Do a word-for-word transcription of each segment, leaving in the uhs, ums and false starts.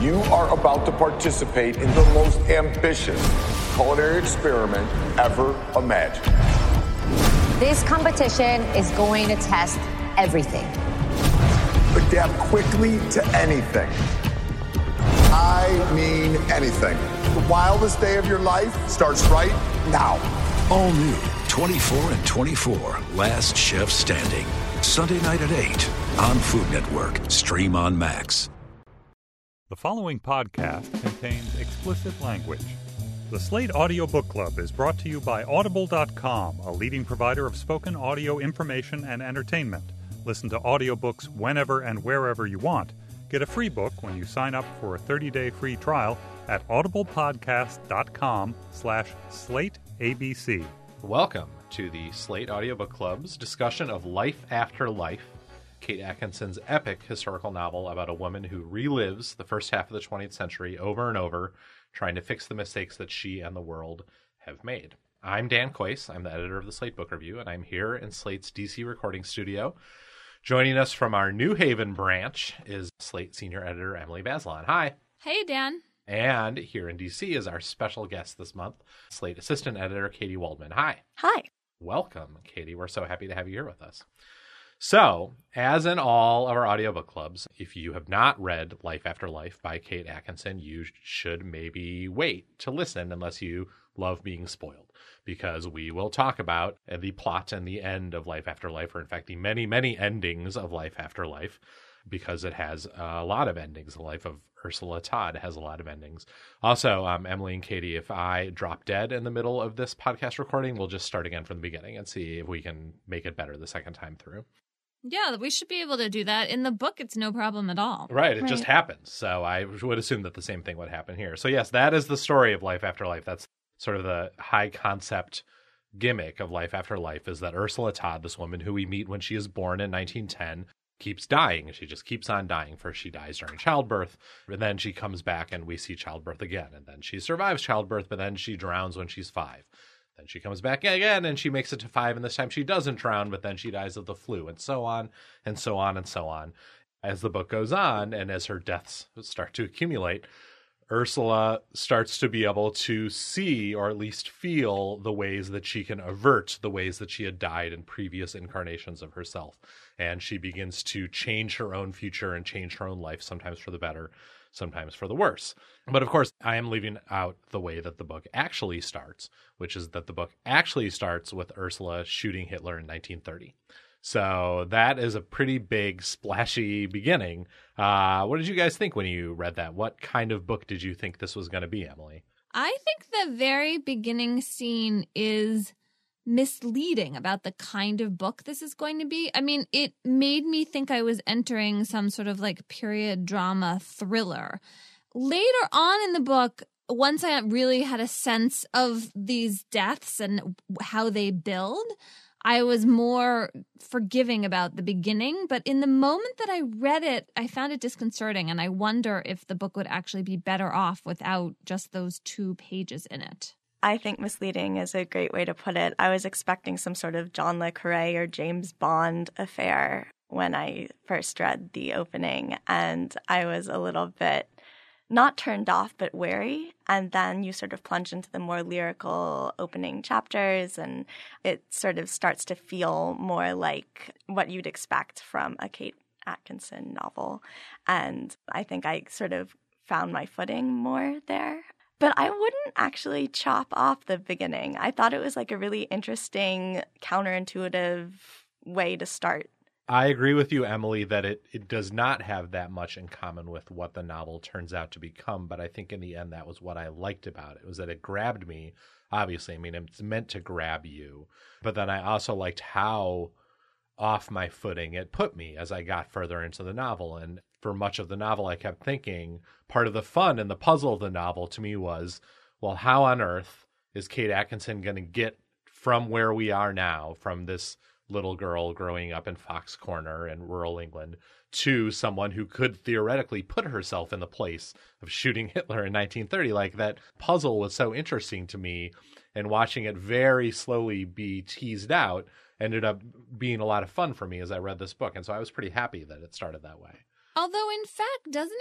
You are about to participate in the most ambitious culinary experiment ever imagined. This competition is going to test everything. Adapt quickly to anything. I mean anything. The wildest day of your life starts right now. All new twenty-four and twenty-four, Last Chef Standing. Sunday night at eight on Food Network. Stream on Max. The following podcast contains explicit language. The Slate Audio Book Club is brought to you by Audible dot com, a leading provider of spoken audio information and entertainment. Listen to audiobooks whenever and wherever you want. Get a free book when you sign up for a thirty-day free trial at audiblepodcast.com slash slateabc. Welcome to the Slate Audiobook Club's discussion of Life After Life, Kate Atkinson's epic historical novel about a woman who relives the first half of the twentieth century over and over, trying to fix the mistakes that she and the world have made. I'm Dan Kois. I'm the editor of the Slate Book Review, and I'm here in Slate's D C recording studio. Joining us from our New Haven branch is Slate senior editor Emily Bazelon. Hi. Hey, Dan. And here in D C is our special guest this month, Slate assistant editor Katie Waldman. Hi. Hi. Welcome, Katie. We're so happy to have you here with us. So, as in all of our audiobook clubs, if you have not read Life After Life by Kate Atkinson, you should maybe wait to listen unless you love being spoiled, because we will talk about the plot and the end of Life After Life, or in fact, the many, many endings of Life After Life, because it has a lot of endings. The life of Ursula Todd has a lot of endings. Also, um, Emily and Katie, if I drop dead in the middle of this podcast recording, we'll just start again from the beginning and see if we can make it better the second time through. Yeah, we should be able to do that. In the book, it's no problem at all. Right, it right. just happens. So I would assume that the same thing would happen here. So yes, that is the story of Life After Life. That's sort of the high concept gimmick of Life After Life, is that Ursula Todd, this woman who we meet when she is born in nineteen ten, keeps dying. She just keeps on dying. First she dies during childbirth, and then she comes back and we see childbirth again. And then she survives childbirth, but then she drowns when she's five. Then she comes back again and she makes it to five, and this time she doesn't drown, but then she dies of the flu, and so on, and so on, and so on. As the book goes on, and as her deaths start to accumulate, Ursula starts to be able to see, or at least feel, the ways that she can avert the ways that she had died in previous incarnations of herself. And she begins to change her own future and change her own life, sometimes for the better, sometimes for the worse. But of course, I am leaving out the way that the book actually starts, which is that the book actually starts with Ursula shooting Hitler in nineteen thirty. So that is a pretty big, splashy beginning. Uh, what did you guys think when you read that? What kind of book did you think this was going to be, Emily? I think the very beginning scene is misleading about the kind of book this is going to be. I mean, it made me think I was entering some sort of like period drama thriller. Later on in the book, once I really had a sense of these deaths and how they build, I was more forgiving about the beginning. But in the moment that I read it, I found it disconcerting. And I wonder if the book would actually be better off without just those two pages in it. I think misleading is a great way to put it. I was expecting some sort of John le Carré or James Bond affair when I first read the opening. And I was a little bit not turned off, but wary. And then you sort of plunge into the more lyrical opening chapters, and it sort of starts to feel more like what you'd expect from a Kate Atkinson novel. And I think I sort of found my footing more there. But I wouldn't actually chop off the beginning. I thought it was like a really interesting, counterintuitive way to start. I agree with you, Emily, that it, it does not have that much in common with what the novel turns out to become. But I think in the end, that was what I liked about it, was that it grabbed me. Obviously, I mean, it's meant to grab you. But then I also liked how off my footing it put me as I got further into the novel. And for much of the novel, I kept thinking part of the fun and the puzzle of the novel to me was, well, how on earth is Kate Atkinson going to get from where we are now, from this little girl growing up in Fox Corner in rural England, to someone who could theoretically put herself in the place of shooting Hitler in nineteen thirty? Like, that puzzle was so interesting to me, and watching it very slowly be teased out ended up being a lot of fun for me as I read this book. And so I was pretty happy that it started that way. Although, in fact, doesn't it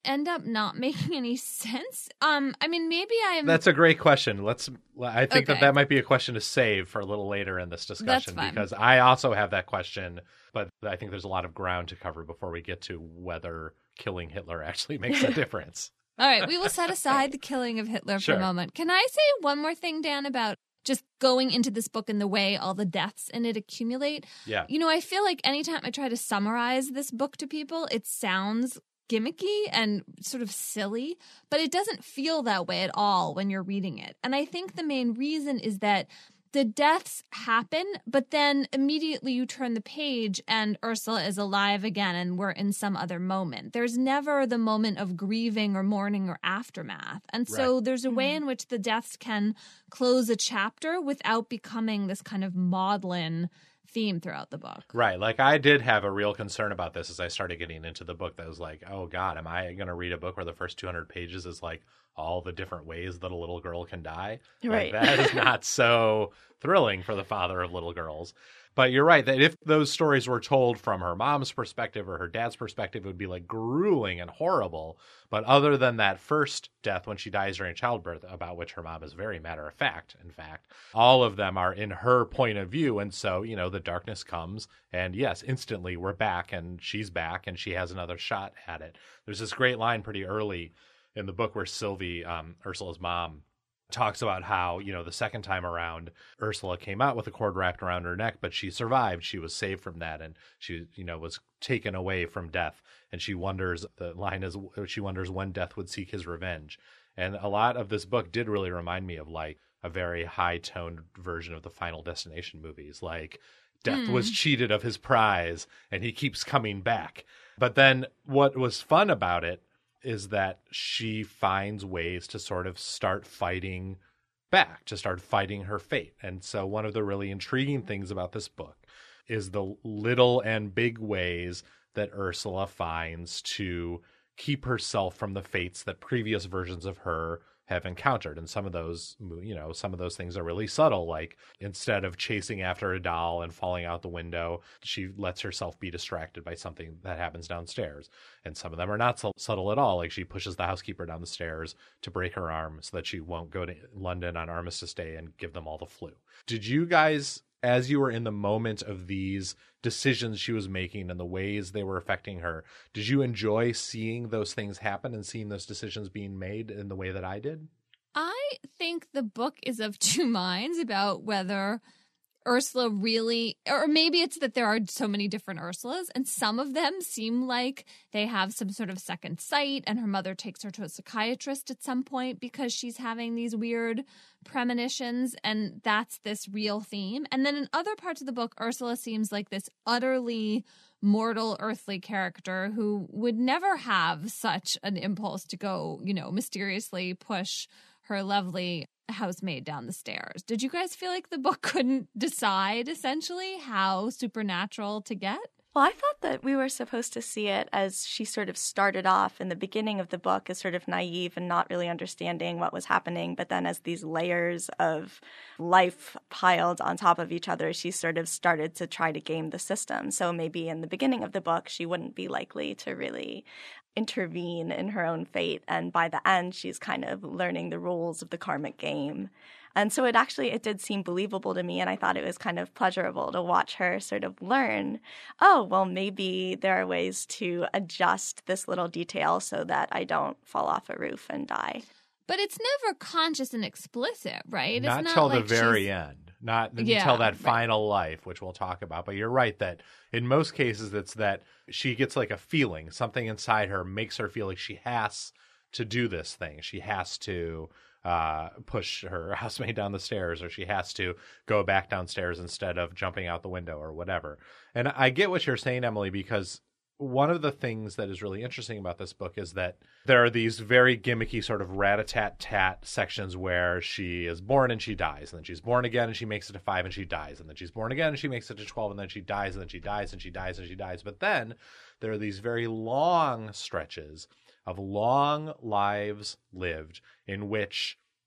end up not making any sense. Um, I mean, maybe I'm... That's a great question. Let's. I think Okay. that that might be a question to save for a little later in this discussion, fine. because I also have that question, but I think there's a lot of ground to cover before we get to whether killing Hitler actually makes a difference. All right, we will set aside the killing of Hitler Sure. for a moment. Can I say one more thing, Dan, about just going into this book and the way all the deaths in it accumulate? Yeah. You know, I feel like anytime I try to summarize this book to people, it sounds gimmicky and sort of silly, but it doesn't feel that way at all when you're reading it. And I think the main reason is that the deaths happen, but then immediately you turn the page and Ursula is alive again and we're in some other moment. There's never the moment of grieving or mourning or aftermath. And so Right. there's a way in which the deaths can close a chapter without becoming this kind of maudlin theme throughout the book. Right. Like, I did have a real concern about this as I started getting into the book. That was like, oh, God, am I going to read a book where the first two hundred pages is like all the different ways that a little girl can die? Right. Like, that is not so thrilling for the father of little girls. But you're right that if those stories were told from her mom's perspective or her dad's perspective, it would be like grueling and horrible. But other than that first death when she dies during childbirth, about which her mom is very matter of fact, in fact, all of them are in her point of view. And so, you know, the darkness comes and yes, instantly we're back and she's back and she has another shot at it. There's this great line pretty early in the book where Sylvie, um, Ursula's mom, talks about how, you know, the second time around, Ursula came out with a cord wrapped around her neck, but she survived. She was saved from that. And she, you know, was taken away from death. And she wonders, the line is, she wonders when death would seek his revenge. And a lot of this book did really remind me of like a very high toned version of the Final Destination movies. Like, death Mm. was cheated of his prize and he keeps coming back. But then what was fun about it is that she finds ways to sort of start fighting back, to start fighting her fate. And so one of the really intriguing things about this book is the little and big ways that Ursula finds to keep herself from the fates that previous versions of her have encountered. And some of those, you know, some of those things are really subtle. Like, instead of chasing after a doll and falling out the window, she lets herself be distracted by something that happens downstairs. And some of them are not so subtle at all. Like, she pushes the housekeeper down the stairs to break her arm so that she won't go to London on Armistice Day and give them all the flu. Did you guys, as you were in the moment of these decisions she was making and the ways they were affecting her, did you enjoy seeing those things happen and seeing those decisions being made in the way that I did? I think the book is of two minds about whether Ursula really, or maybe it's that there are so many different Ursulas, and some of them seem like they have some sort of second sight, and her mother takes her to a psychiatrist at some point because she's having these weird premonitions, and that's this real theme. And then in other parts of the book, Ursula seems like this utterly mortal earthly character who would never have such an impulse to go, you know, mysteriously push her lovely housemaid down the stairs. Did you guys feel like the book couldn't decide essentially how supernatural to get? Well, I thought that we were supposed to see it as she sort of started off in the beginning of the book as sort of naive and not really understanding what was happening. But then as these layers of life piled on top of each other, she sort of started to try to game the system. So maybe in the beginning of the book, she wouldn't be likely to really intervene in her own fate. And by the end, she's kind of learning the rules of the karmic game. And so it actually, it did seem believable to me, and I thought it was kind of pleasurable to watch her sort of learn, oh, well, maybe there are ways to adjust this little detail so that I don't fall off a roof and die. But it's never conscious and explicit, right? Not it's not till like the very she's... end. Not Yeah, until that right. final life, which we'll talk about. But you're right that in most cases, it's that she gets like a feeling. Something inside her makes her feel like she has to do this thing. She has to uh, push her housemaid down the stairs, or she has to go back downstairs instead of jumping out the window or whatever. And I get what you're saying, Emily, because one of the things that is really interesting about this book is that there are these very gimmicky sort of rat-a-tat-tat sections where she is born and she dies, and then she's born again and she makes it to five and she dies, and then she's born again and she makes it to twelve, and then she dies, and then she dies and she dies and she dies. But then there are these very long stretches of long lives lived in which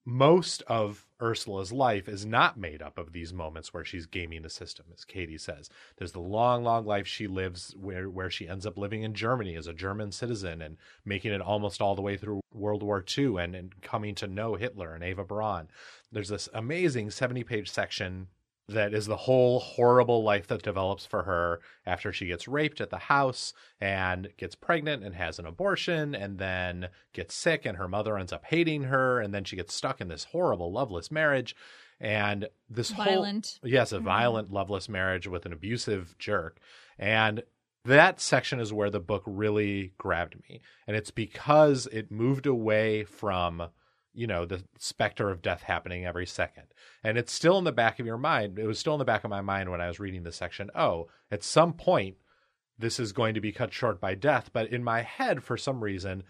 most of Ursula's life is not made up of these moments where she's gaming the system, as Katie says. There's the long, long life she lives where, where she ends up living in Germany as a German citizen and making it almost all the way through World War Two and, and coming to know Hitler and Eva Braun. There's this amazing seventy-page section that is the whole horrible life that develops for her after she gets raped at the house and gets pregnant and has an abortion and then gets sick and her mother ends up hating her. And then she gets stuck in this horrible, loveless marriage. And this violent. whole, yes, a mm-hmm. violent, loveless marriage with an abusive jerk. And that section is where the book really grabbed me. And it's because it moved away from, you know, the specter of death happening every second. And it's still in the back of your mind. It was still in the back of my mind when I was reading this section. Oh, at some point, this is going to be cut short by death. But in my head, for some reason,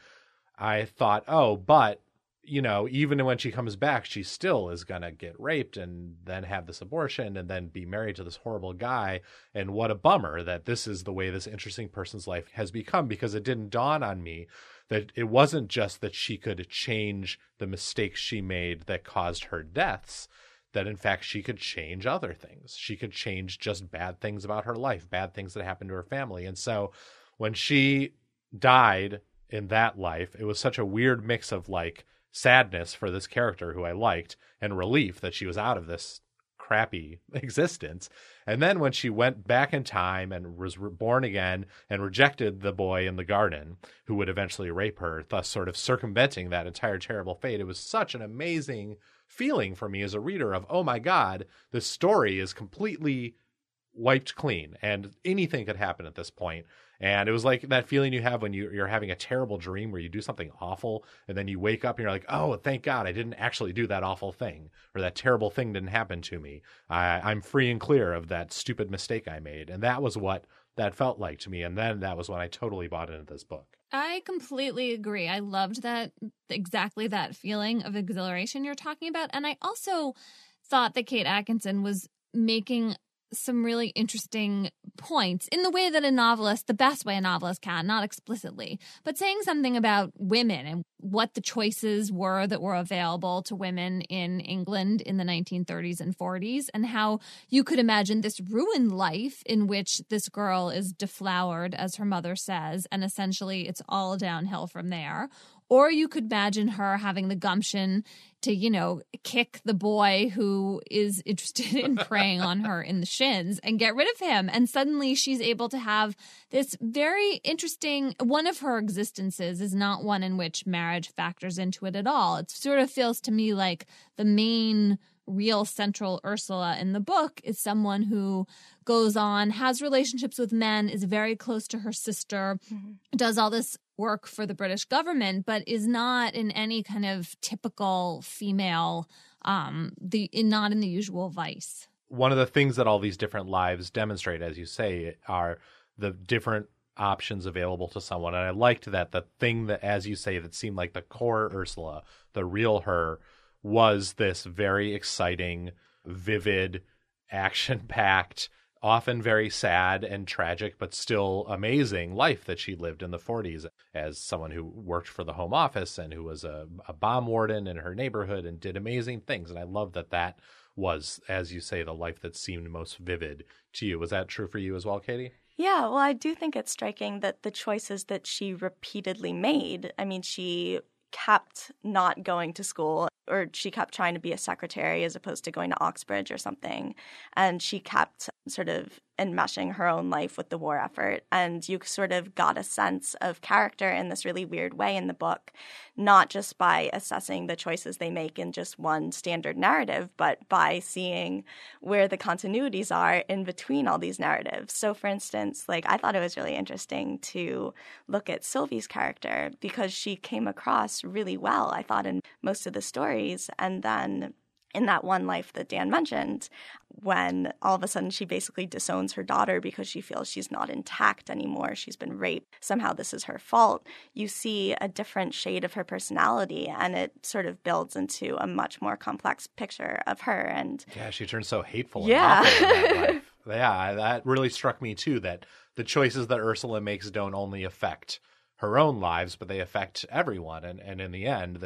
I thought, oh, but, you know, even when she comes back, she still is going to get raped and then have this abortion and then be married to this horrible guy. And what a bummer that this is the way this interesting person's life has become, because it didn't dawn on me that it wasn't just that she could change the mistakes she made that caused her deaths, that in fact she could change other things. She could change just bad things about her life, bad things that happened to her family. And so when she died in that life, it was such a weird mix of like sadness for this character who I liked and relief that she was out of this crappy existence. And then when she went back in time and was born again and rejected the boy in the garden who would eventually rape her, thus sort of circumventing that entire terrible fate, it was such an amazing feeling for me as a reader of, oh my God, this story is completely wiped clean and anything could happen at this point. And it was like that feeling you have when you, you're having a terrible dream where you do something awful and then you wake up and you're like, oh, thank God I didn't actually do that awful thing, or that terrible thing didn't happen to me. I, I'm free and clear of that stupid mistake I made. And that was what that felt like to me. And then that was when I totally bought into this book. I completely agree. I loved that, exactly that feeling of exhilaration you're talking about. And I also thought that Kate Atkinson was making some really interesting points in the way that a novelist, the best way a novelist can, not explicitly, but saying something about women and what the choices were that were available to women in England in the nineteen thirties and forties, and how you could imagine this ruined life in which this girl is deflowered, as her mother says, and essentially it's all downhill from there. Or you could imagine her having the gumption to, you know, kick the boy who is interested in preying on her in the shins and get rid of him. And suddenly she's able to have this very interesting, one of her existences is not one in which marriage factors into it at all. It sort of feels to me like the main real central Ursula in the book is someone who goes on, has relationships with men, is very close to her sister, mm-hmm. does all this work for the British government, but is not in any kind of typical female, um, the in, not in the usual vice. One of the things that all these different lives demonstrate, as you say, are the different options available to someone. And I liked that the thing that, as you say, that seemed like the core Ursula, the real her, was this very exciting, vivid, action-packed, often very sad and tragic, but still amazing life that she lived in the forties as someone who worked for the Home Office and who was a, a bomb warden in her neighborhood and did amazing things. And I love that that was, as you say, the life that seemed most vivid to you. Was that true for you as well, Katie? Yeah, well, I do think it's striking that the choices that she repeatedly made, I mean, she kept not going to school, or she kept trying to be a secretary as opposed to going to Oxbridge or something. And she kept sort of enmeshing her own life with the war effort. And you sort of got a sense of character in this really weird way in the book, not just by assessing the choices they make in just one standard narrative, but by seeing where the continuities are in between all these narratives. So, for instance, like I thought it was really interesting to look at Sylvie's character because she came across really well, I thought, in most of the stories. And then in that one life that Dan mentioned, when all of a sudden she basically disowns her daughter because she feels she's not intact anymore, she's been raped, somehow this is her fault, you see a different shade of her personality, and it sort of builds into a much more complex picture of her. And yeah, she turns so hateful yeah. and awful in that life. Yeah, that really struck me too, that the choices that Ursula makes don't only affect her own lives, but they affect everyone. And, and in the end, that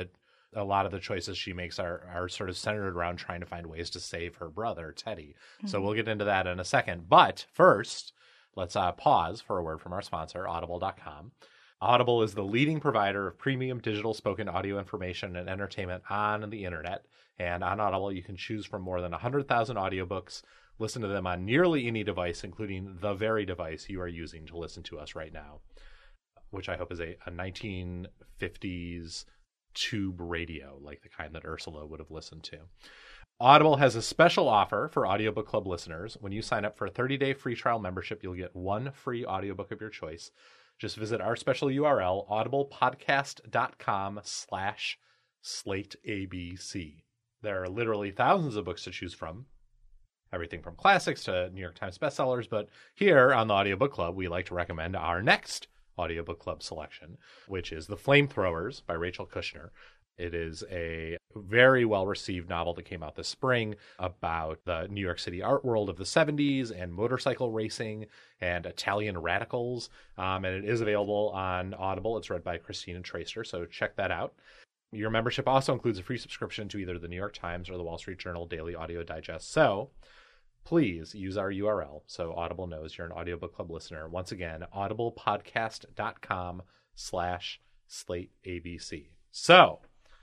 a lot of the choices she makes are, are sort of centered around trying to find ways to save her brother, Teddy. Mm-hmm. So we'll get into that in a second. But first, let's uh, pause for a word from our sponsor, audible dot com. Audible is the leading provider of premium digital spoken audio information and entertainment on the internet. And on Audible, you can choose from more than one hundred thousand audiobooks. Listen to them on nearly any device, including the very device you are using to listen to us right now, which I hope is a, a nineteen fifties tube radio, like the kind that Ursula would have listened to. Audible has a special offer for Audiobook Club listeners. When you sign up for a thirty-day free trial membership, you'll get one free audiobook of your choice. Just visit our special U R L, audiblepodcast.com slash slate ABC. There are literally thousands of books to choose from, everything from classics to New York Times bestsellers. But here on the Audiobook Club, we like to recommend our next Audiobook Club selection, which is The Flamethrowers by Rachel Kushner. It is a very well-received novel that came out this spring about the New York City art world of the seventies and motorcycle racing and Italian radicals. Um, and it is available on Audible. It's read by Christina Tracer, so check that out. Your membership also includes a free subscription to either the New York Times or the Wall Street Journal Daily Audio Digest. So please use our U R L so Audible knows you're an Audiobook Club listener. Once again, audiblepodcast.com slash slate ABC. So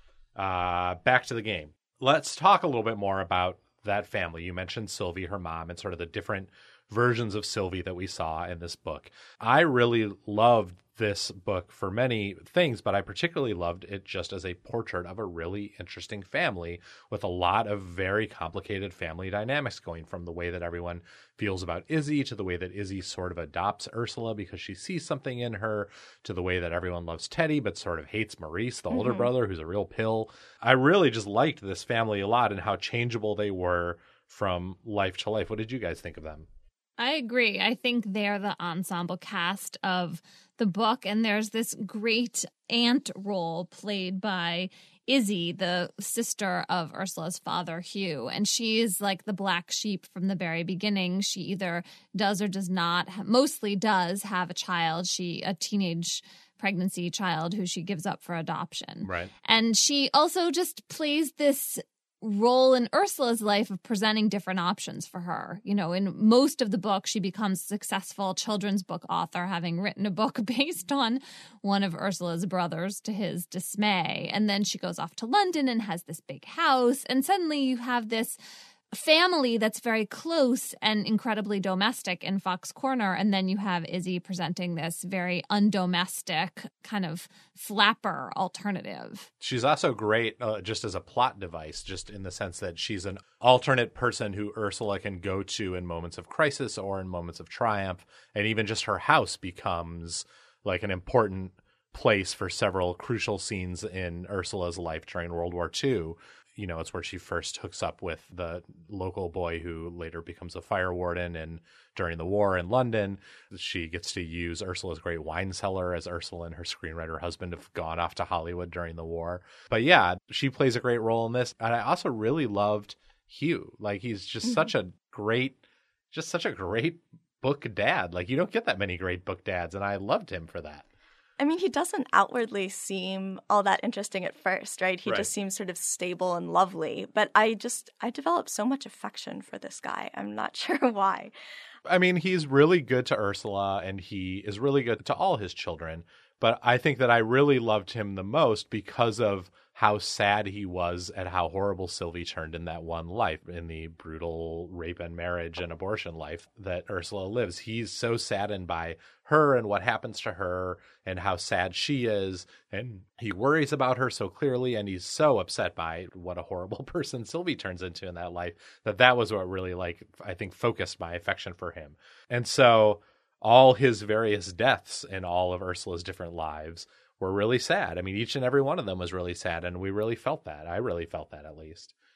uh, back to the game. Let's talk a little bit more about that family. You mentioned Sylvie, her mom, and sort of the different versions of Sylvie that we saw in this book. I really loved this book for many things, but I particularly loved it just as a portrait of a really interesting family with a lot of very complicated family dynamics, going from the way that everyone feels about Izzy to the way that Izzy sort of adopts Ursula because she sees something in her, to the way that everyone loves Teddy but sort of hates Maurice, the mm-hmm. older brother, who's a real pill. I really just liked this family a lot and how changeable they were from life to life. What did you guys think of them? I agree. I think they're the ensemble cast of the book, and there's this great aunt role played by Izzy, the sister of Ursula's father, Hugh, and she is like the black sheep from the very beginning. She either does or does not, mostly does have a child, she a teenage pregnancy child who she gives up for adoption. Right. And she also just plays this role in Ursula's life of presenting different options for her. You know, in most of the book, she becomes a successful children's book author, having written a book based on one of Ursula's brothers, to his dismay. And then she goes off to London and has this big house. And suddenly you have this family that's very close and incredibly domestic in Fox Corner. And then you have Izzy presenting this very undomestic kind of flapper alternative. She's also great uh, just as a plot device, just in the sense that she's an alternate person who Ursula can go to in moments of crisis or in moments of triumph. And even just her house becomes like an important place for several crucial scenes in Ursula's life during World War Two. You know, it's where she first hooks up with the local boy who later becomes a fire warden. And during the war in London, she gets to use Ursula's great wine cellar as Ursula and her screenwriter husband have gone off to Hollywood during the war. But yeah, she plays a great role in this. And I also really loved Hugh. Like, he's just mm-hmm. such a great, just such a great book dad. Like, you don't get that many great book dads. And I loved him for that. I mean, he doesn't outwardly seem all that interesting at first, right? He right. just seems sort of stable and lovely. But I just, I developed so much affection for this guy. I'm not sure why. I mean, he's really good to Ursula, and he is really good to all his children. But I think that I really loved him the most because of how sad he was at how horrible Sylvie turned in that one life, in the brutal rape and marriage and abortion life that Ursula lives. He's so saddened by her and what happens to her and how sad she is. And he worries about her so clearly. And he's so upset by what a horrible person Sylvie turns into in that life, that that was what really, like, I think focused my affection for him. And so all his various deaths in all of Ursula's different lives were really sad. I mean, each and every one of them was really sad, and we really felt that. I really felt that, at least.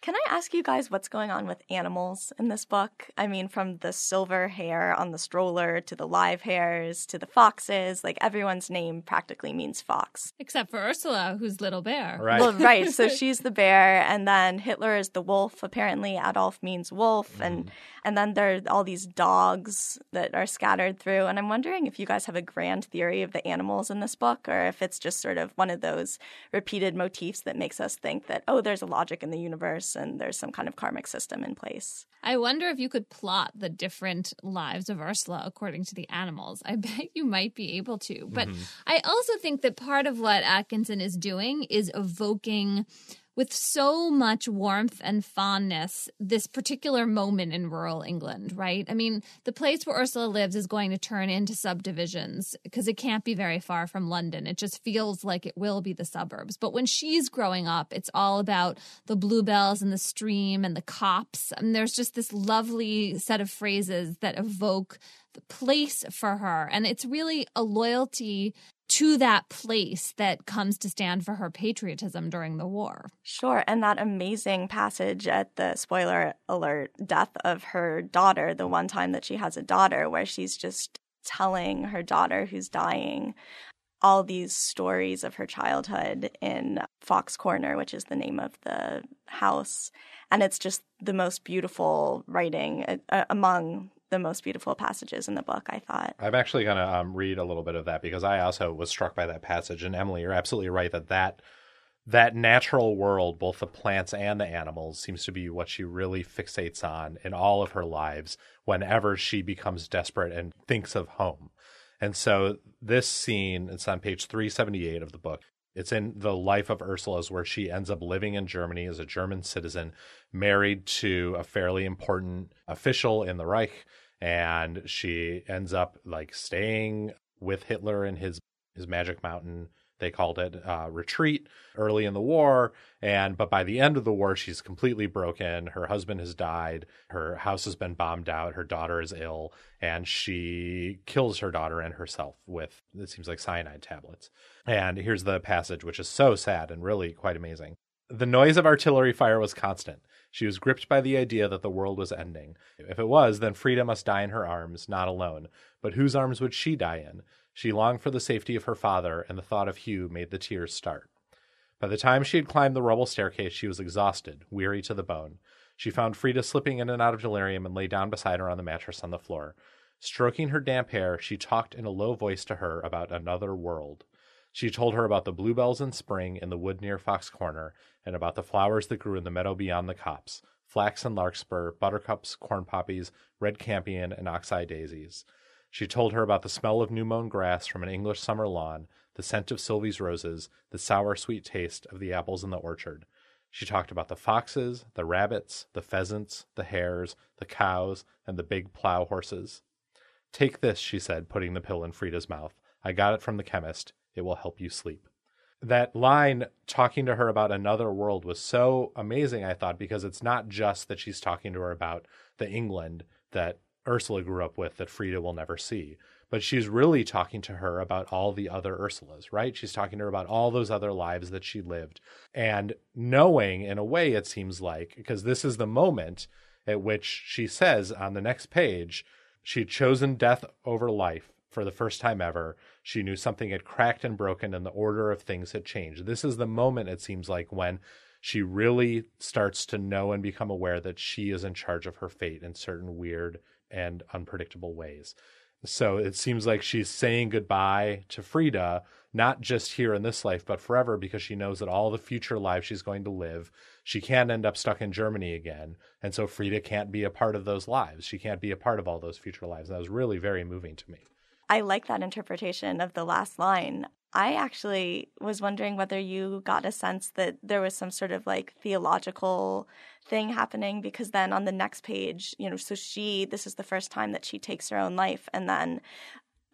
Can I ask you guys what's going on with animals in this book? I mean, from the silver hair on the stroller to the live hairs to the foxes, like everyone's name practically means fox. Except for Ursula, who's Little Bear. Right. Well, right. So she's the bear, and then Hitler is the wolf. Apparently, Adolf means wolf, Mm. and and then there are all these dogs that are scattered through. And I'm wondering if you guys have a grand theory of the animals in this book, or if it's just sort of one of those repeated motifs that makes us think that, oh, there's a logic in the universe and there's some kind of karmic system in place. I wonder if you could plot the different lives of Ursula according to the animals. I bet you might be able to. But Mm-hmm. I also think that part of what Atkinson is doing is evoking with so much warmth and fondness this particular moment in rural England, right? I mean, the place where Ursula lives is going to turn into subdivisions because it can't be very far from London. It just feels like it will be the suburbs. But when she's growing up, it's all about the bluebells and the stream and the copse. And there's just this lovely set of phrases that evoke the place for her. And it's really a loyalty to that place that comes to stand for her patriotism during the war. Sure. And that amazing passage at the, spoiler alert, death of her daughter, the one time that she has a daughter, where she's just telling her daughter who's dying all these stories of her childhood in Fox Corner, which is the name of the house. And it's just the most beautiful writing uh, among the most beautiful passages in the book, I thought. I'm actually going to um, read a little bit of that because I also was struck by that passage. And Emily, you're absolutely right that that, that natural world, both the plants and the animals, seems to be what she really fixates on in all of her lives whenever she becomes desperate and thinks of home. And so this scene, it's on page three seventy-eight of the book. It's in the life of Ursula's, where she ends up living in Germany as a German citizen, married to a fairly important official in the Reich. And she ends up like staying with Hitler in his, his Magic Mountain, they called it, uh, retreat early in the war. And but by the end of the war, she's completely broken. Her husband has died. Her house has been bombed out. Her daughter is ill. And she kills her daughter and herself with, it seems like, cyanide tablets. And here's the passage, which is so sad and really quite amazing. The noise of artillery fire was constant. She was gripped by the idea that the world was ending. If it was, then Frida must die in her arms, not alone. But whose arms would she die in? She longed for the safety of her father, and the thought of Hugh made the tears start. By the time she had climbed the rubble staircase, she was exhausted, weary to the bone. She found Frida slipping in and out of delirium and lay down beside her on the mattress on the floor. Stroking her damp hair, she talked in a low voice to her about another world. She told her about the bluebells in spring in the wood near Fox Corner, and about the flowers that grew in the meadow beyond the copse, flax and larkspur, buttercups, corn poppies, red campion, and oxeye daisies. She told her about the smell of new-mown grass from an English summer lawn, the scent of Sylvie's roses, the sour, sweet taste of the apples in the orchard. She talked about the foxes, the rabbits, the pheasants, the hares, the cows, and the big plow horses. "Take this," she said, putting the pill in Frida's mouth. "I got it from the chemist. It will help you sleep." That line talking to her about another world was so amazing, I thought, because it's not just that she's talking to her about the England that Ursula grew up with that Frida will never see, but she's really talking to her about all the other Ursulas, right? She's talking to her about all those other lives that she lived, and knowing, in a way, it seems like, because this is the moment at which she says on the next page, she'd chosen death over life. For the first time ever, she knew something had cracked and broken and the order of things had changed. This is the moment, it seems like, when she really starts to know and become aware that she is in charge of her fate in certain weird and unpredictable ways. So it seems like she's saying goodbye to Frida, not just here in this life, but forever, because she knows that all the future lives she's going to live, she can't end up stuck in Germany again. And so Frida can't be a part of those lives. She can't be a part of all those future lives. And that was really very moving to me. I like that interpretation of the last line. I actually was wondering whether you got a sense that there was some sort of like theological thing happening, because then on the next page, you know, so she, this is the first time that she takes her own life. And then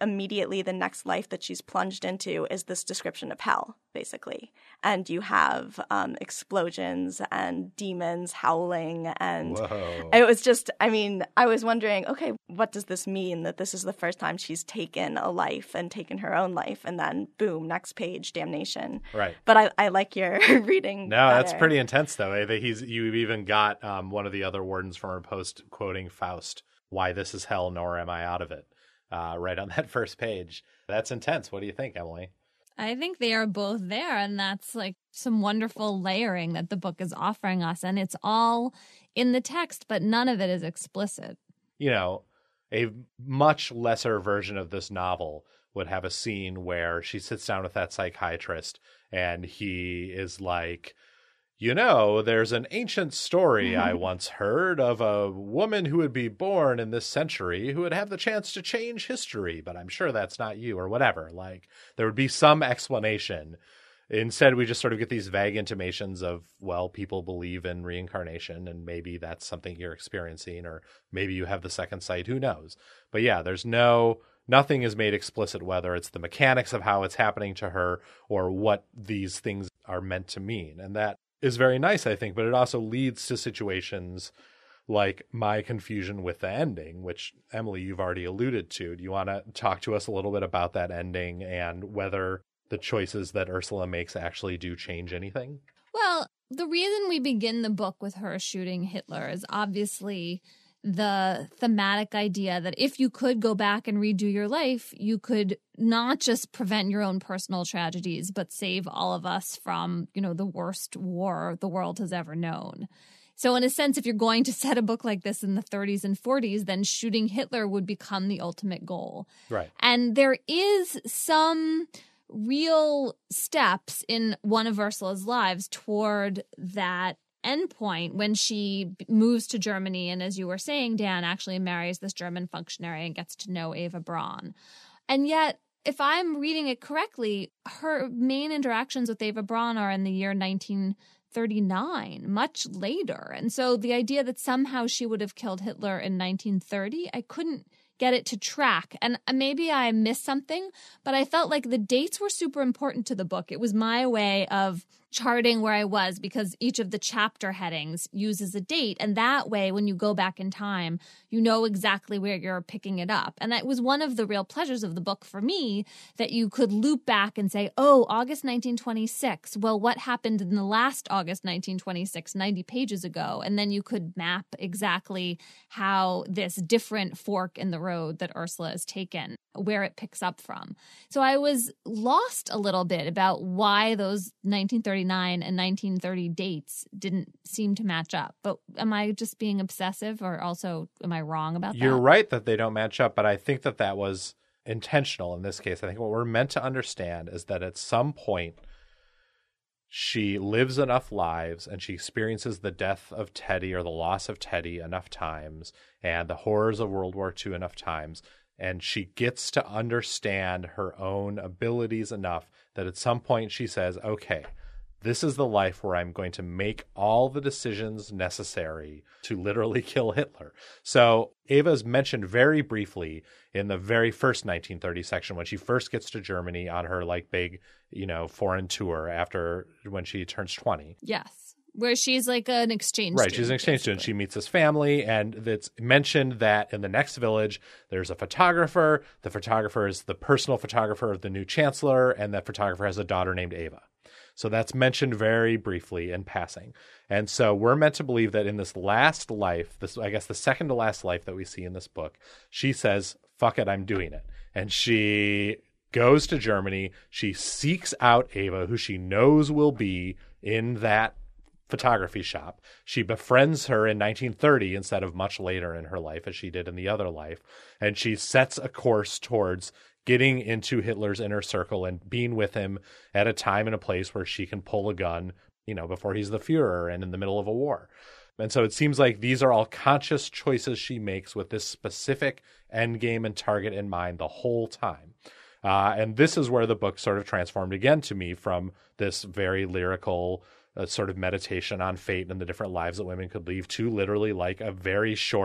immediately the next life that she's plunged into is this description of hell, basically. And you have um, explosions and demons howling. And Whoa. It was just, I mean, I was wondering, okay, what does this mean that this is the first time she's taken a life and taken her own life? And then, boom, next page, damnation. Right. But I, I like your reading. No, better. That's pretty intense, though. Eh? That he's You've even got um, one of the other wardens from her post quoting Faust, "Why this is hell, nor am I out of it." Uh, right on that first page. That's intense. What do you think, Emily? I think they are both there, and that's like some wonderful layering that the book is offering us. And it's all in the text, but none of it is explicit. You know, a much lesser version of this novel would have a scene where she sits down with that psychiatrist and he is like, you know, there's an ancient story I once heard of a woman who would be born in this century who would have the chance to change history, but I'm sure that's not you, or whatever. Like, there would be some explanation. Instead, we just sort of get these vague intimations of, well, people believe in reincarnation, and maybe that's something you're experiencing, or maybe you have the second sight, who knows? But yeah, there's no, nothing is made explicit, whether it's the mechanics of how it's happening to her or what these things are meant to mean. And that is very nice, I think, but it also leads to situations like my confusion with the ending, which, Emily, you've already alluded to. Do you want to talk to us a little bit about that ending and whether the choices that Ursula makes actually do change anything? Well, the reason we begin the book with her shooting Hitler is obviously the thematic idea that if you could go back and redo your life, you could not just prevent your own personal tragedies, but save all of us from, you know, the worst war the world has ever known. So in a sense, if you're going to set a book like this in the thirties and forties, then shooting Hitler would become the ultimate goal. Right. And there is some real steps in one of Ursula's lives toward that endpoint when she moves to Germany and, as you were saying, Dan, actually marries this German functionary and gets to know Eva Braun. And yet, if I'm reading it correctly, her main interactions with Eva Braun are in the year nineteen thirty-nine, much later. And so the idea that somehow she would have killed Hitler in nineteen thirty, I couldn't get it to track. And maybe I missed something, but I felt like the dates were super important to the book. It was my way of charting where I was because each of the chapter headings uses a date. And that way, when you go back in time, you know exactly where you're picking it up. And that was one of the real pleasures of the book for me, that you could loop back and say, oh, August nineteen twenty-six. Well, what happened in the last August nineteen twenty-six, ninety pages ago? And then you could map exactly how this different fork in the road that Ursula has taken, where it picks up from. So I was lost a little bit about why those nineteen thirty-nine and nineteen thirty dates didn't seem to match up. But am I just being obsessive, or also am I wrong about that? You're right that they don't match up, but I think that that was intentional in this case. I think what we're meant to understand is that at some point she lives enough lives and she experiences the death of Teddy or the loss of Teddy enough times and the horrors of World War Two enough times, and she gets to understand her own abilities enough that at some point she says, okay, this is the life where I'm going to make all the decisions necessary to literally kill Hitler. So Eva is mentioned very briefly in the very first nineteen thirty section when she first gets to Germany on her like big, you know, foreign tour after when she turns twenty. Yes. Where she's like an exchange right, student. Right, she's an exchange basically. student. She meets this family, and it's mentioned that in the next village, there's a photographer. The photographer is the personal photographer of the new chancellor, and that photographer has a daughter named Eva. So that's mentioned very briefly in passing. And so we're meant to believe that in this last life, this I guess the second to last life that we see in this book, she says, fuck it, I'm doing it. And she goes to Germany. She seeks out Eva, who she knows will be in that photography shop. She befriends her in nineteen thirty instead of much later in her life, as she did in the other life. And she sets a course towards getting into Hitler's inner circle and being with him at a time and a place where she can pull a gun, you know, before he's the Fuhrer and in the middle of a war. And so it seems like these are all conscious choices she makes with this specific end game and target in mind the whole time. Uh, and this is where the book sort of transformed again to me from this very lyrical uh, sort of meditation on fate and the different lives that women could leave to literally like a very short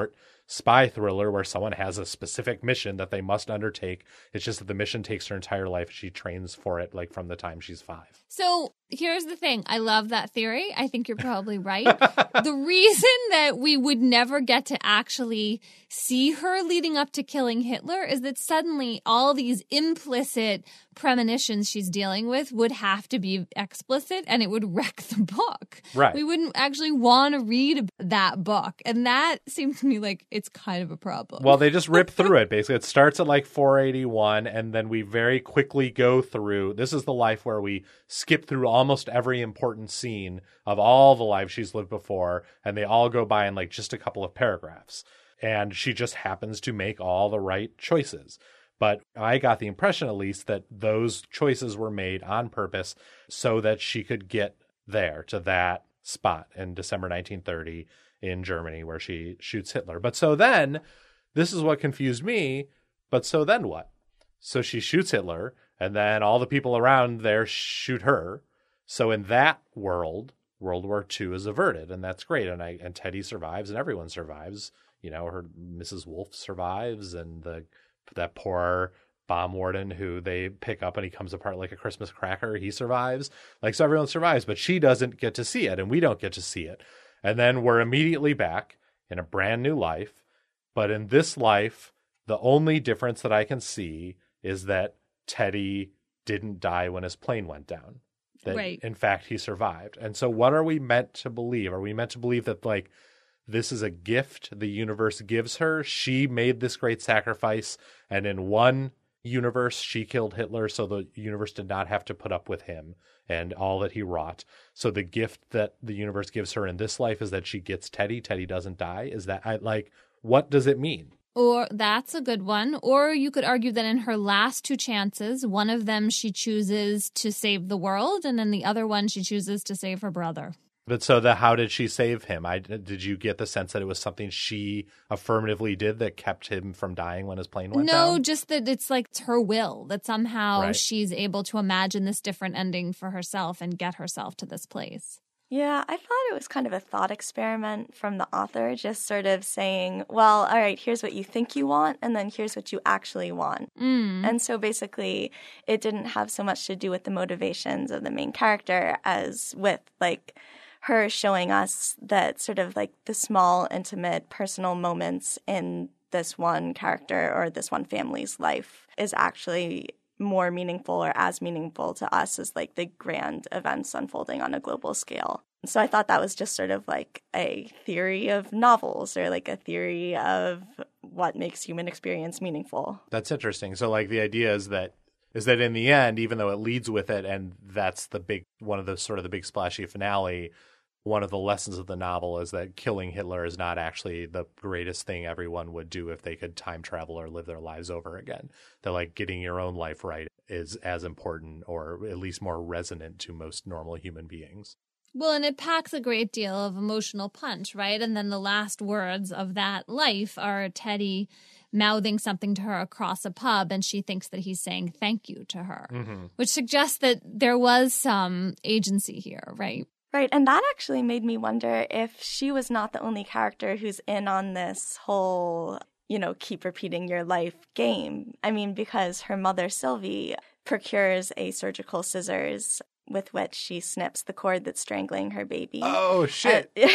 spy thriller where someone has a specific mission that they must undertake. It's just that the mission takes her entire life. She trains for it like from the time she's five. So here's the thing. I love that theory. I think you're probably right. The reason that we would never get to actually see her leading up to killing Hitler is that suddenly all these implicit premonitions she's dealing with would have to be explicit, and it would wreck the book. Right. We wouldn't actually want to read that book. And that seems to me like it's kind of a problem. Well, they just rip through it, basically. It starts at like four eighty-one, and then we very quickly go through. This is the life where we skip through almost every important scene of all the lives she's lived before, and they all go by in like just a couple of paragraphs. And she just happens to make all the right choices. But I got the impression, at least, that those choices were made on purpose so that she could get there to that spot in December nineteen thirty in Germany where she shoots Hitler. But so then, this is what confused me, but so then what? So she shoots Hitler, and then all the people around there shoot her. So in that world, World War Two is averted, and that's great. And I and Teddy survives, and everyone survives. You know, her Missus Wolf survives, and the that poor bomb warden who they pick up and he comes apart like a Christmas cracker, he survives. Like, so everyone survives, but she doesn't get to see it, and we don't get to see it. And then we're immediately back in a brand new life. But in this life, the only difference that I can see is that Teddy didn't die when his plane went down. That, right. In fact, he survived. And so what are we meant to believe? Are we meant to believe that, like, this is a gift the universe gives her? She made this great sacrifice, and in one universe, she killed Hitler, so the universe did not have to put up with him and all that he wrought. So the gift that the universe gives her in this life is that she gets Teddy. Teddy doesn't die. Is that, I, like, what does it mean? Or that's a good one. Or you could argue that in her last two chances, one of them she chooses to save the world, and then the other one she chooses to save her brother. But so the how did she save him? I, did you get the sense that it was something she affirmatively did that kept him from dying when his plane went no, down? No, just that it's like it's her will, that somehow right. she's able to imagine this different ending for herself and get herself to this place. Yeah, I thought it was kind of a thought experiment from the author, just sort of saying, well, all right, here's what you think you want, and then here's what you actually want. Mm. And so basically, it didn't have so much to do with the motivations of the main character as with, like, her showing us that sort of like the small, intimate, personal moments in this one character or this one family's life is actually more meaningful or as meaningful to us as like the grand events unfolding on a global scale. So I thought that was just sort of like a theory of novels or like a theory of what makes human experience meaningful. That's interesting. So like the idea is that is that in the end, even though it leads with it, and that's the big one of the sort of the big splashy finale, one of the lessons of the novel is that killing Hitler is not actually the greatest thing everyone would do if they could time travel or live their lives over again. That like getting your own life right is as important or at least more resonant to most normal human beings. Well, and it packs a great deal of emotional punch, right? And then the last words of that life are Teddy mouthing something to her across a pub, and she thinks that he's saying thank you to her, mm-hmm. which suggests that there was some agency here, right? Right, and that actually made me wonder if she was not the only character who's in on this whole, you know, keep repeating your life game. I mean, because her mother, Sylvie, procures a surgical scissors with which she snips the cord that's strangling her baby. Oh, shit. in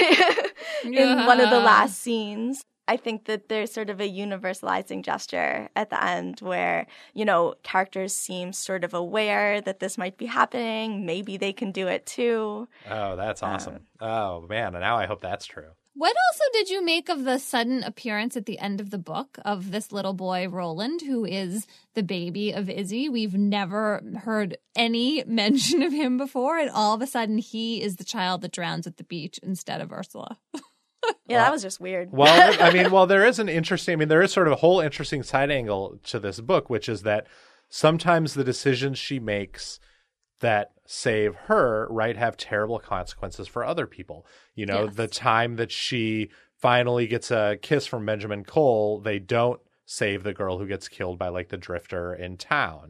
yeah. one of the last scenes. I think that there's sort of a universalizing gesture at the end where, you know, characters seem sort of aware that this might be happening. Maybe they can do it too. Oh, that's awesome. Um, oh, man. And now I hope that's true. What also did you make of the sudden appearance at the end of the book of this little boy, Roland, who is the baby of Izzy? We've never heard any mention of him before, and all of a sudden he is the child that drowns at the beach instead of Ursula. Yeah, that was just weird. Well, I mean, well, there is an interesting, I mean, there is sort of a whole interesting side angle to this book, which is that sometimes the decisions she makes that save her, right, have terrible consequences for other people. You know, yes. The time that she finally gets a kiss from Benjamin Cole, they don't save the girl who gets killed by, like, the drifter in town.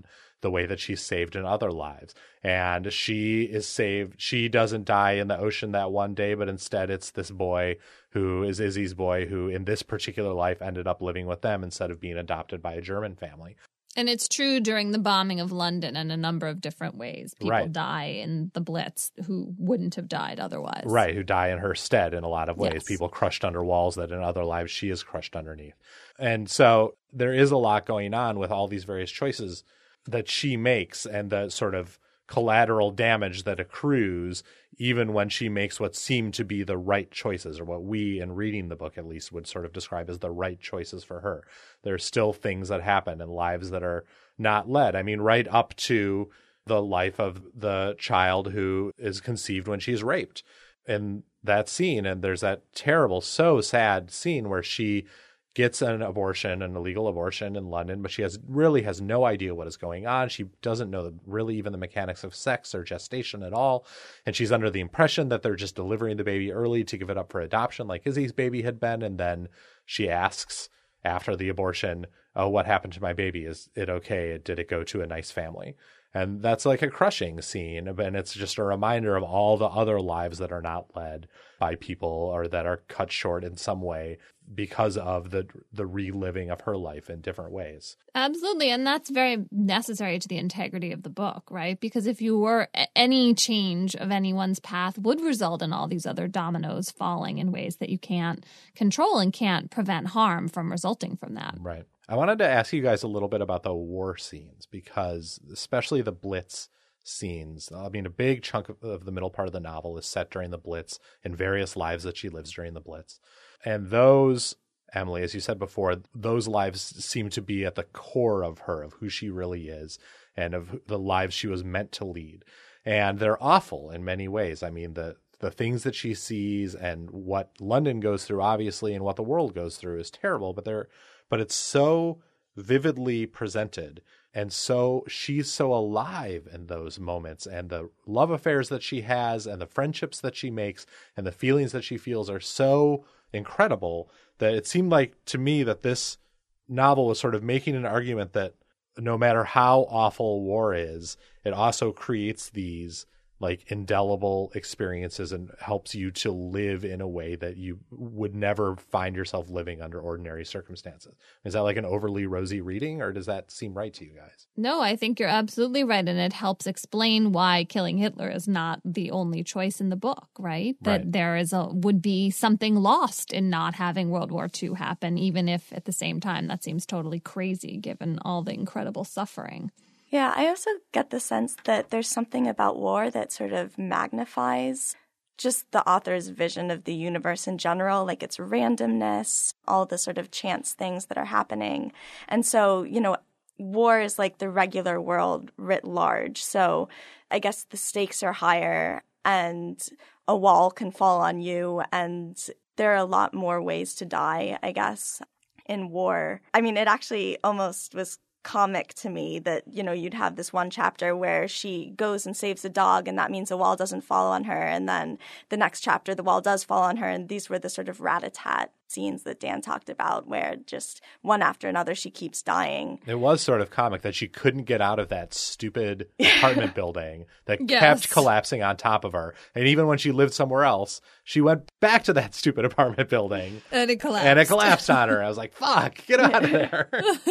the way that she's saved in other lives. And she is saved. She doesn't die in the ocean that one day, but instead it's this boy who is Izzy's boy, who in this particular life ended up living with them instead of being adopted by a German family. And it's true during the bombing of London in a number of different ways. People Right. die in the Blitz who wouldn't have died otherwise. Right, who die in her stead in a lot of ways. Yes. People crushed under walls that in other lives she is crushed underneath. And so there is a lot going on with all these various choices that she makes and the sort of collateral damage that accrues even when she makes what seem to be the right choices, or what we, in reading the book at least, would sort of describe as the right choices for her. There's still things that happen and lives that are not led. I mean, right up to the life of the child who is conceived when she's raped. In that scene, and there's that terrible, so sad scene where she gets an abortion, an illegal abortion in London, but she has really has no idea what is going on. She doesn't know the, really even the mechanics of sex or gestation at all. And she's under the impression that they're just delivering the baby early to give it up for adoption like Izzy's baby had been. And then she asks after the abortion, oh, what happened to my baby? Is it okay? Did it go to a nice family? And that's like a crushing scene. And it's just a reminder of all the other lives that are not led by people or that are cut short in some way because of the the reliving of her life in different ways. Absolutely. And that's very necessary to the integrity of the book, right? Because if you were, any change of anyone's path would result in all these other dominoes falling in ways that you can't control and can't prevent harm from resulting from that. Right. I wanted to ask you guys a little bit about the war scenes, because especially the Blitz scenes, I mean, a big chunk of, of the middle part of the novel is set during the Blitz and various lives that she lives during the Blitz. And those, Emily, as you said before, those lives seem to be at the core of her, of who she really is and of the lives she was meant to lead. And they're awful in many ways. I mean, the the things that she sees and what London goes through, obviously, and what the world goes through is terrible, but they're but it's so vividly presented. And so she's so alive in those moments, and the love affairs that she has and the friendships that she makes and the feelings that she feels are so incredible that it seemed like to me that this novel was sort of making an argument that no matter how awful war is, it also creates these like indelible experiences and helps you to live in a way that you would never find yourself living under ordinary circumstances. Is that like an overly rosy reading, or does that seem right to you guys? No, I think you're absolutely right. And it helps explain why killing Hitler is not the only choice in the book, right? That Right. there is a would be something lost in not having World War Two happen, even if at the same time that seems totally crazy given all the incredible suffering. Yeah, I also get the sense that there's something about war that sort of magnifies just the author's vision of the universe in general, like its randomness, all the sort of chance things that are happening. And so, you know, war is like the regular world writ large. So I guess the stakes are higher and a wall can fall on you, and there are a lot more ways to die, I guess, in war. I mean, it actually almost was comic to me that, you know, you'd have this one chapter where she goes and saves a dog, and that means the wall doesn't fall on her, and then the next chapter the wall does fall on her, and these were the sort of rat-a-tat scenes that Dan talked about where just one after another she keeps dying. It was sort of comic that she couldn't get out of that stupid apartment building that Yes. kept collapsing on top of her. And even when she lived somewhere else, she went back to that stupid apartment building And it collapsed. and it collapsed on her. I was like, fuck, get out of there.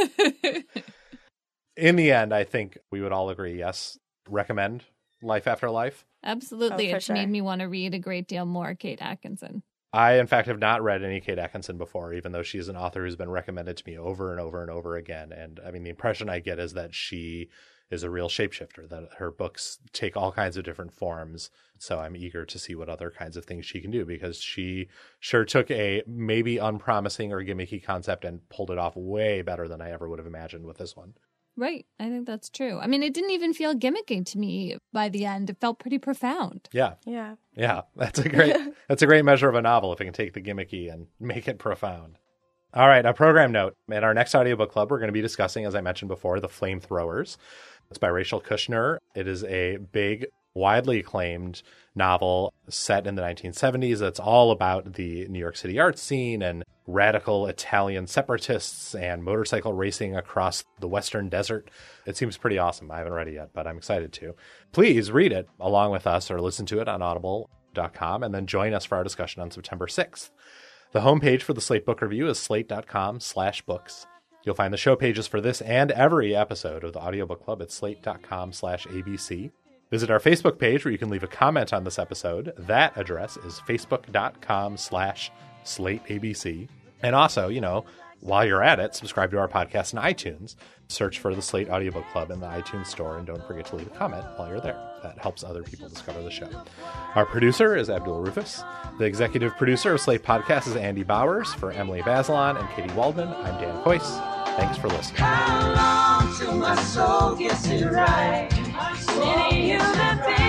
In the end, I think we would all agree, yes, recommend Life After Life. Absolutely. Oh, for It sure. made me want to read a great deal more Kate Atkinson. I, in fact, have not read any Kate Atkinson before, even though she's an author who's been recommended to me over and over and over again. And I mean, the impression I get is that she is a real shapeshifter, that her books take all kinds of different forms. So I'm eager to see what other kinds of things she can do, because she sure took a maybe unpromising or gimmicky concept and pulled it off way better than I ever would have imagined with this one. Right. I think that's true. I mean, it didn't even feel gimmicky to me by the end. It felt pretty profound. Yeah. Yeah. Yeah. That's a great, that's a great measure of a novel if it can take the gimmicky and make it profound. All right. A program note. In our next audiobook club, we're going to be discussing, as I mentioned before, The Flamethrowers. It's by Rachel Kushner. It is a big widely acclaimed novel set in the nineteen seventies that's all about the New York City art scene and radical Italian separatists and motorcycle racing across the Western Desert. It seems pretty awesome. I haven't read it yet, but I'm excited to. Please read it along with us or listen to it on audible dot com and then join us for our discussion on September sixth. The homepage for the Slate Book Review is slate.com slash books. You'll find the show pages for this and every episode of the Audiobook Club at slate.com slash ABC. Visit our Facebook page where you can leave a comment on this episode. That address is facebook.com slash slateabc. And also, you know, while you're at it, subscribe to our podcast on iTunes. Search for the Slate Audiobook Club in the iTunes store, and don't forget to leave a comment while you're there. That helps other people discover the show. Our producer is Abdul Rufus. The executive producer of Slate Podcast is Andy Bowers. For Emily Bazelon and Katie Waldman, I'm Dan Kois. Thanks for listening. How long till my soul gets it right? Many human beings